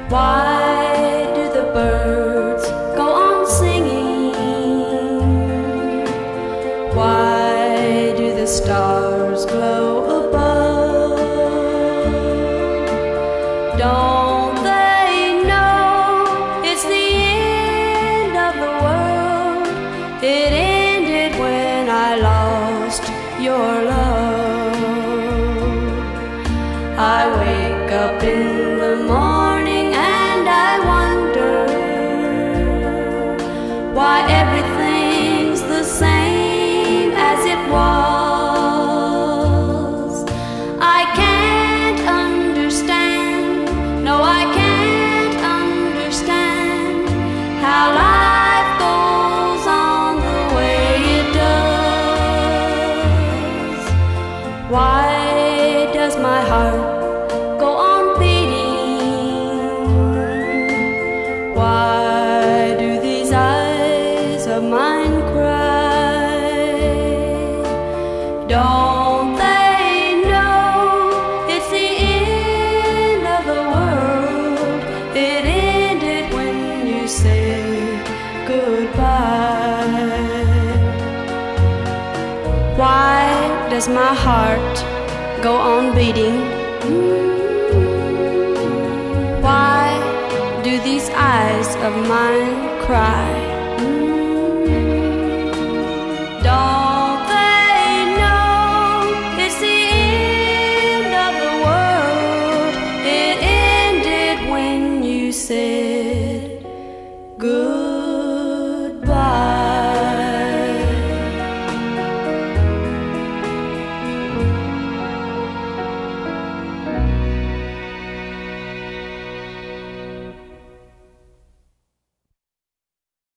Why do the birds go on singing? Why do the stars glow above? Don't they know it's the end of the world? It ended when I lost your love. I wake up in the morning and I wonder why everything's the same as it was. I can't understand, no I can't understand how life goes on the way it does. Why does my heart go on beating? Why do these eyes of mine cry? Don't they know it's the end of the world? It ended when you said goodbye. Why does my heart go on beating? Why do these eyes of mine cry?